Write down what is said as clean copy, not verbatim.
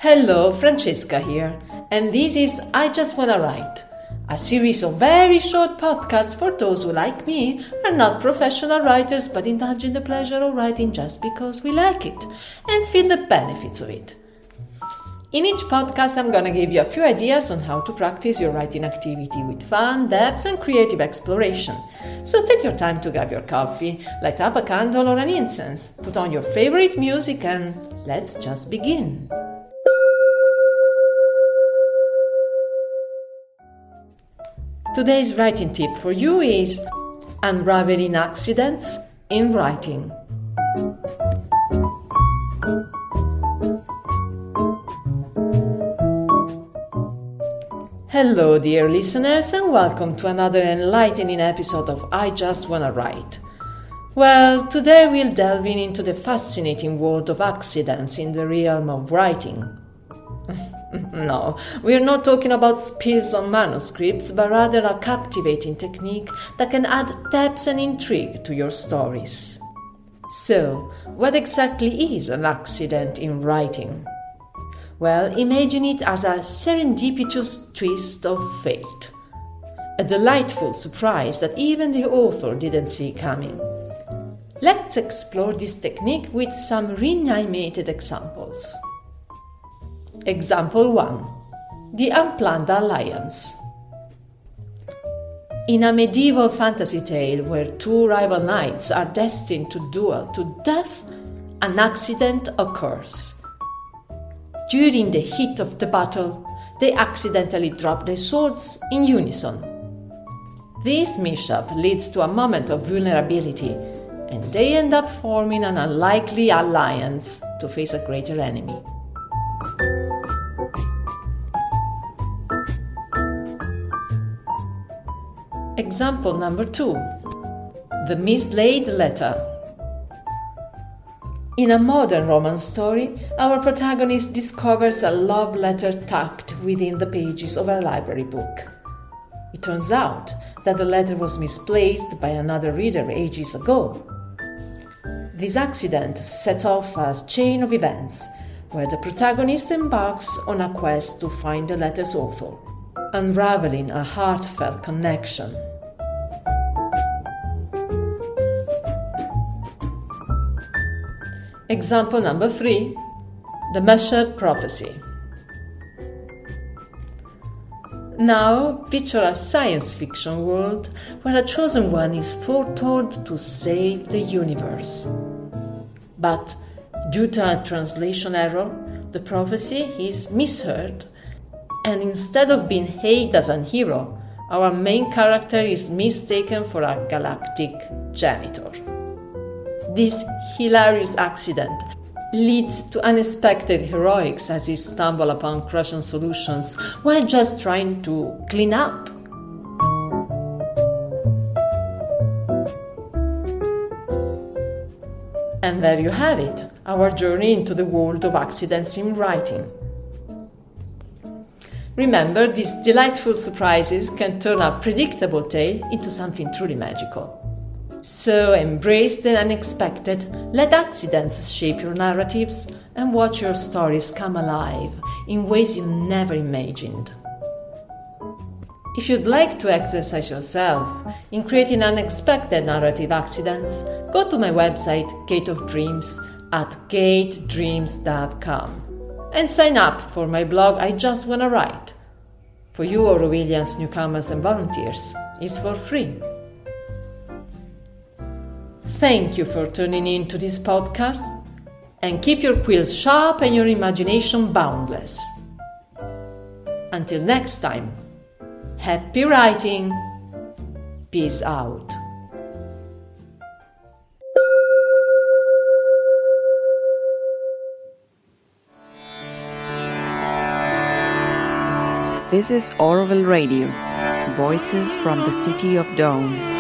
Hello, Francesca here, and this is I Just Wanna Write, a series of very short podcasts for those who, like me, are not professional writers but indulge in the pleasure of writing just because we like it and feel the benefits of it. In each podcast, I'm gonna give you a few ideas on how to practice your writing activity with fun, depth, and creative exploration. So take your time to grab your coffee, light up a candle or an incense, put on your favorite music, and let's just begin. Today's writing tip for you is unraveling accidents in writing. Hello, dear listeners, and welcome to another enlightening episode of I Just Wanna Write. Well, today we'll delve into the fascinating world of accidents in the realm of writing. No, we're not talking about spills on manuscripts, but rather a captivating technique that can add depth and intrigue to your stories. So, what exactly is an accident in writing? Well, imagine it as a serendipitous twist of fate. A delightful surprise that even the author didn't see coming. Let's explore this technique with some reanimated examples. Example 1. The Unplanned Alliance. In a medieval fantasy tale where two rival knights are destined to duel to death, an accident occurs. During the heat of the battle, they accidentally drop their swords in unison. This mishap leads to a moment of vulnerability, and they end up forming an unlikely alliance to face a greater enemy. Example number 2. The Mislaid Letter. In a modern romance story, our protagonist discovers a love letter tucked within the pages of a library book. It turns out that the letter was misplaced by another reader ages ago. This accident sets off a chain of events where the protagonist embarks on a quest to find the letter's author, unraveling a heartfelt connection. Example number 3. The Measured Prophecy. Now, picture a science fiction world where a chosen one is foretold to save the universe. But due to a translation error, the prophecy is misheard, and instead of being hailed as an hero, our main character is mistaken for a galactic janitor. This hilarious accident leads to unexpected heroics as he stumbles upon crucial solutions while just trying to clean up. And there you have it, our journey into the world of accidents in writing. Remember, these delightful surprises can turn a predictable tale into something truly magical. So embrace the unexpected, let accidents shape your narratives, and watch your stories come alive in ways you never imagined. If you'd like to exercise yourself in creating unexpected narrative accidents, go to my website, Gate of Dreams, at gatedreams.com and sign up for my blog I Just Wanna Write. For you Aurovilians, newcomers and volunteers, it's for free. Thank you for tuning in to this podcast, and keep your quills sharp and your imagination boundless. Until next time, happy writing. Peace out. This is Orville Radio, Voices from the City of Dawn.